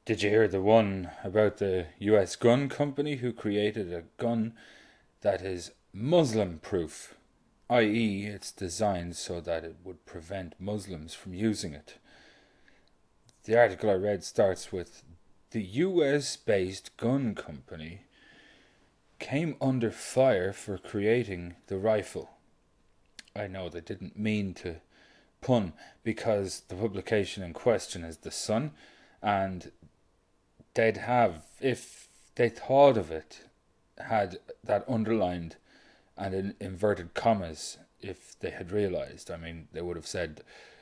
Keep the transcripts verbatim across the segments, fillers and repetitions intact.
Did you hear the one about the U S gun company who created a gun that is Muslim proof? that is, it's designed so that it would prevent Muslims from using it. The article I read starts with the U S based gun company came under fire for creating the rifle. I know they didn't mean to pun because the publication in question is The Sun, and they'd have, if they thought of it, had that underlined and in inverted commas if they had realized. I mean, they would have said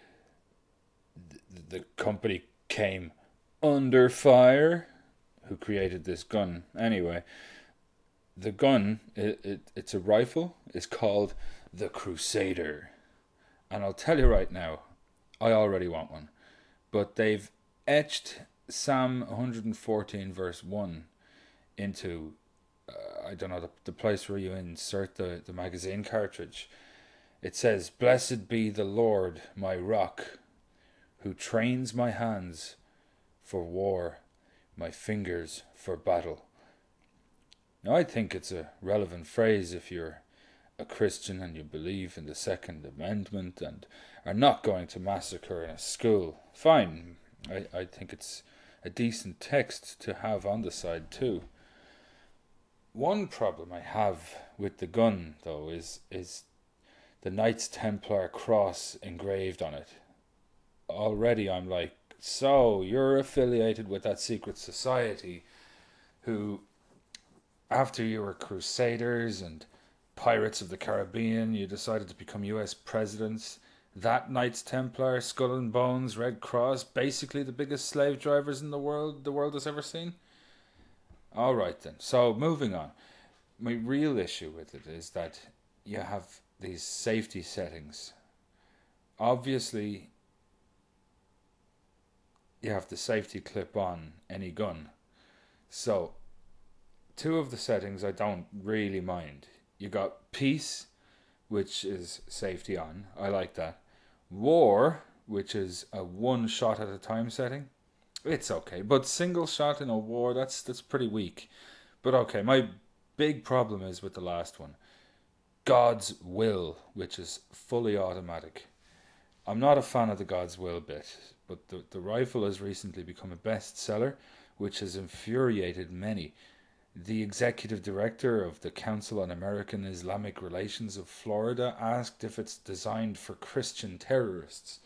the company came under fire who created this gun. Anyway, the gun, it, it, it's a rifle, is called the Crusader. And I'll tell you right now, I already want one. But they've etched Psalm one fourteen verse one into, uh, I don't know, the, the place where you insert the, the magazine cartridge. It says, "Blessed be the Lord, my rock, who trains my hands for war, my fingers for battle." Now, I think it's a relevant phrase if you're a Christian and you believe in the Second Amendment and are not going to massacre in a school. Fine. I, I think it's a decent text to have on the side too. One problem I have with the gun, though, is is the Knights Templar cross engraved on it. Already I'm like, so you're affiliated with that secret society who, after you were Crusaders and Pirates of the Caribbean, you decided to become U S presidents. That Knights Templar, Skull and Bones, Red Cross, basically the biggest slave drivers in the world the world has ever seen. All right then. So moving on. My real issue with it is that you have these safety settings. Obviously, you have the safety clip on any gun. So, two of the settings I don't really mind. You got peace, which is safety on. I like that. War, which is a one shot at a time setting. It's okay, but single shot in a war, that's that's pretty weak. But okay, my big problem is with the last one. God's will, which is fully automatic. I'm not a fan of the God's will bit, but the, the rifle has recently become a bestseller, which has infuriated many. The executive director of the Council on American Islamic Relations of Florida asked if it's designed for Christian terrorists.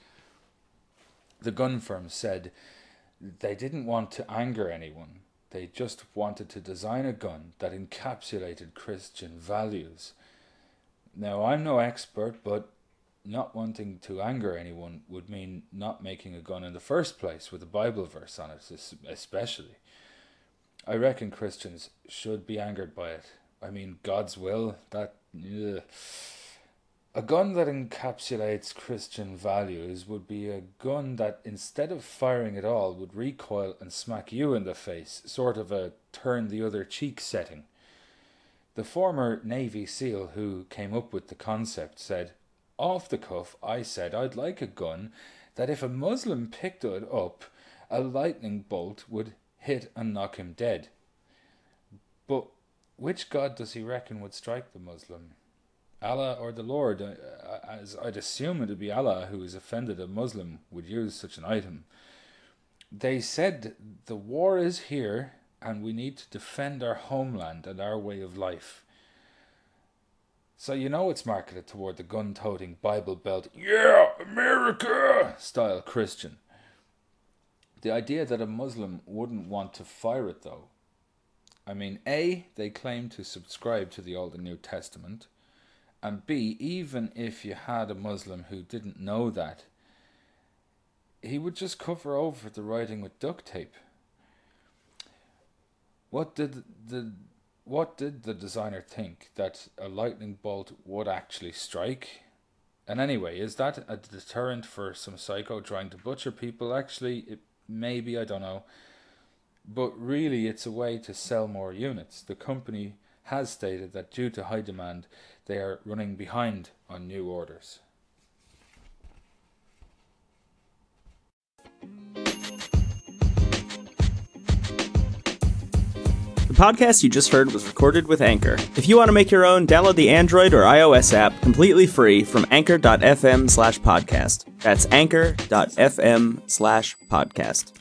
The gun firm said they didn't want to anger anyone. They just wanted to design a gun that encapsulated Christian values. Now, I'm no expert, but not wanting to anger anyone would mean not making a gun in the first place with a Bible verse on it, especially. I reckon Christians should be angered by it. I mean, God's will, that... Ugh. A gun that encapsulates Christian values would be a gun that, instead of firing at all, would recoil and smack you in the face, sort of a turn the other cheek setting. The former Navy SEAL who came up with the concept said, "Off the cuff, I said I'd like a gun that if a Muslim picked it up, a lightning bolt would hit and knock him dead." But which God does he reckon would strike the Muslim? Allah or the Lord? As I'd assume it would be Allah, who is offended a Muslim would use such an item. They said the war is here and we need to defend our homeland and our way of life. So you know it's marketed toward the gun-toting, Bible belt, "Yeah, America!" style Christian. The idea that a Muslim wouldn't want to fire it, though. I mean, A, they claim to subscribe to the Old and New Testament, and B, even if you had a Muslim who didn't know that, he would just cover over the writing with duct tape. What did the what did the designer think? That a lightning bolt would actually strike? And anyway, is that a deterrent for some psycho trying to butcher people? Actually, it maybe, I don't know. But really, it's a way to sell more units. The company has stated that due to high demand, they are running behind on new orders. podcast you just heard was recorded with Anchor. If you want to make your own, download the Android or iOS app completely free from anchor.fm slash podcast. That's anchor.fm slash podcast.